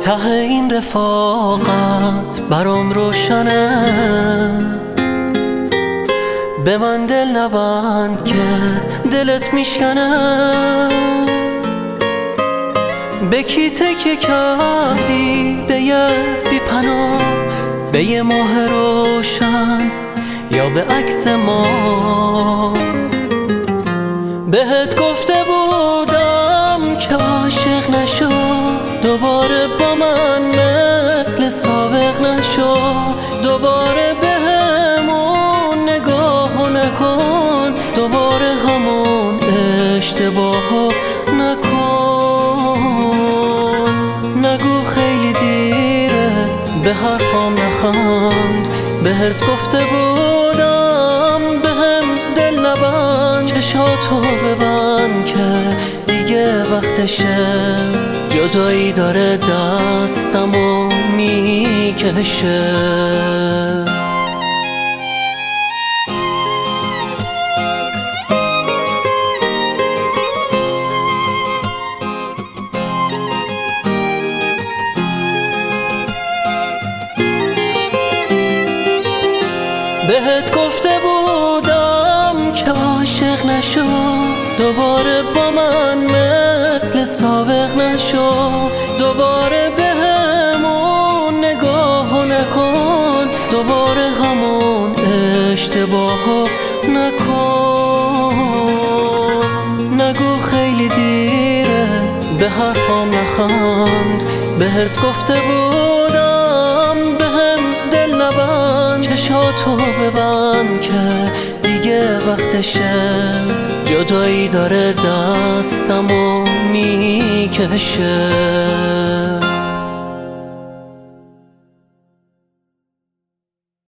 ته این رفاقت برام روشنه، به من دل نبند که دلت میشکنه. به کی تکیه کردی؟ به یه بی پناه، به یه ماه روشن یا به عکس ما؟ بهت گفته بودم که عاشق نشو، دوباره با من مثل سابق نشو، دوباره بهمون نگاه نکن، دوباره همون اشتباه نکن. نگو خیلی دیره، به حرفام نخند، بهت گفته بودم بهم دل نبند. چشاتو ببند که دیگه وقتشه، جدایی داره دستمو میکشه. بهت گفته بودم که عاشق نشو، دوباره با من مثل سابق نشو، دوباره بهمون نگاه نکن، دوباره همون اشتباه نکن. نگو خیلی دیره، به حرفام نخند، بهت گفته بودم بهم دل نبند. چشاتو ببند که دیگه وقتشه، جدایی داره دستمو میکشه.